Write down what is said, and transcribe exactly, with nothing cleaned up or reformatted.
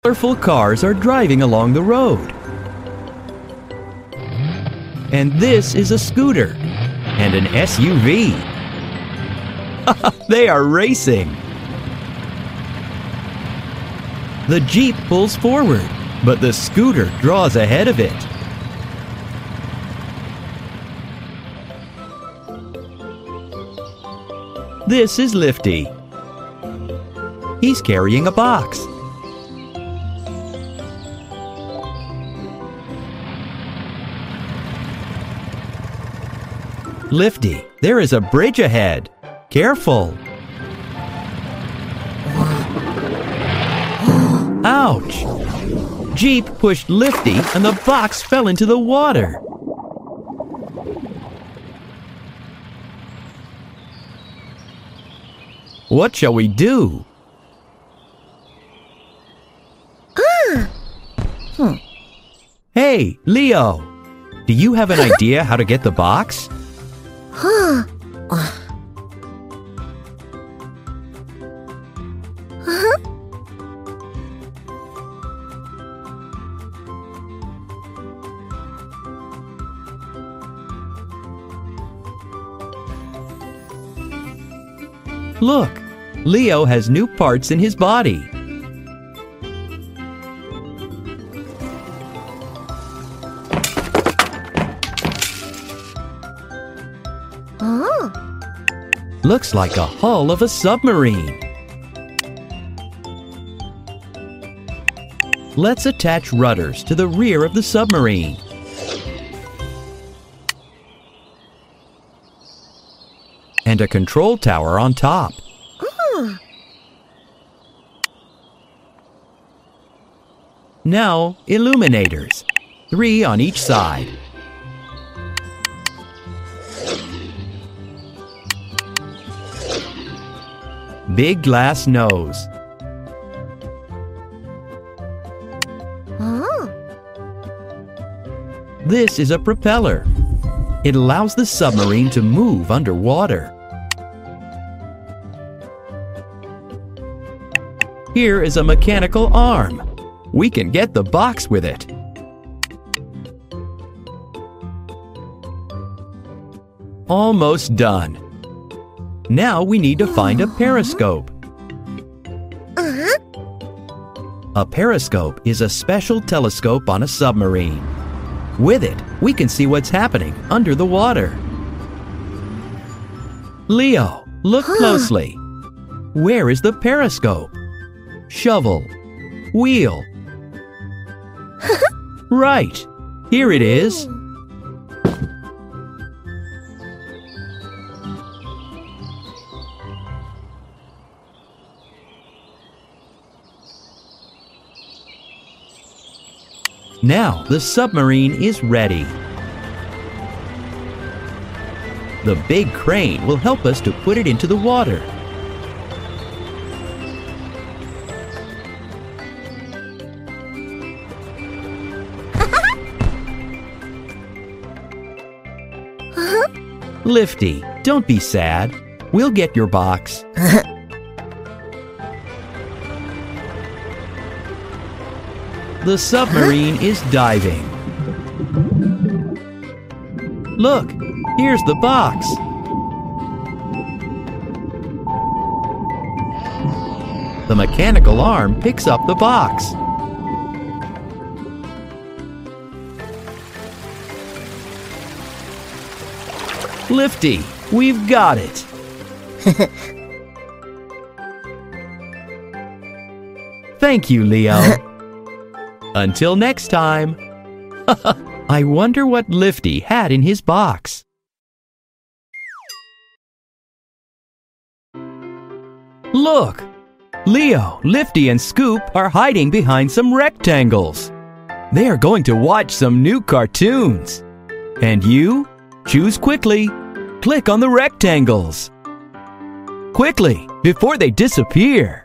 Colorful cars are driving along the road. And this is a scooter and an S U V. They are racing. The Jeep pulls forward, but the scooter draws ahead of it. This is Lifty. He's carrying a box. Lifty, there is a bridge ahead. Careful! Ouch! Jeep pushed Lifty and the box fell into the water. What shall we do? Ah. Hmm. Hey, Leo! Do you have an idea how to get the box? Huh. Uh-huh. Look, Leo has new parts in his body. Oh. Looks like a hull of a submarine. Let's attach rudders to the rear of the submarine. And a control tower on top. Oh. Now, illuminators. Three on each side. Big glass nose. Oh. This is a propeller. It allows the submarine to move underwater. Here is a mechanical arm. We can get the box with it. Almost done. Now we need to find a periscope. Uh-huh. A periscope is a special telescope on a submarine. With it, we can see what's happening under the water. Leo, look Huh. closely. Where is the periscope? Shovel. Wheel. Right. Here it is. Now the submarine is ready. The big crane will help us to put it into the water. Lifty, don't be sad. We'll get your box. The submarine is diving. Look, here's the box. The mechanical arm picks up the box. Lifty, we've got it. Thank you, Leo. Until next time. I wonder what Lifty had in his box. Look! Leo, Lifty, and Scoop are hiding behind some rectangles. They are going to watch some new cartoons. And you? Choose quickly. Click on the rectangles. Quickly, before they disappear.